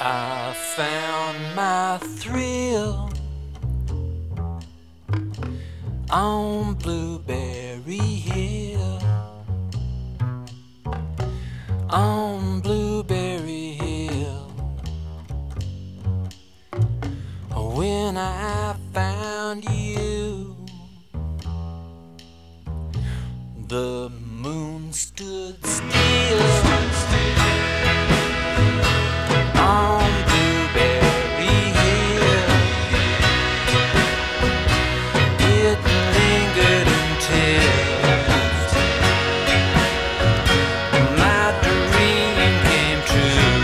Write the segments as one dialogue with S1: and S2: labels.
S1: I found my thrill on Blueberry Hill. On Blueberry Hill. When I found you, the moon stood still. On Blueberry Hill, it lingered until my dream came true.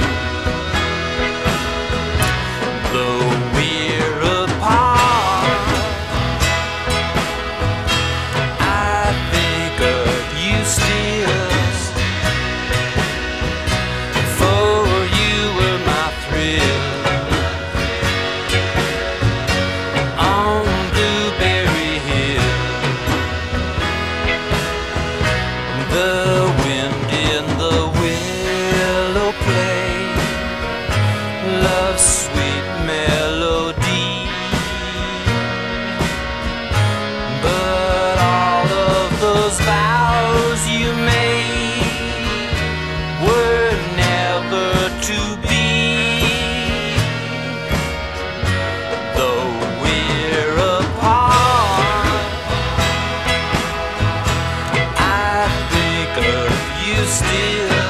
S1: Though we're apart, I think of you still. For you were my thrill. On Blueberry Hill, the wind in the willow play love's sweet melody. But all of those vows you made were never to be. Though we're apart, I think of you still.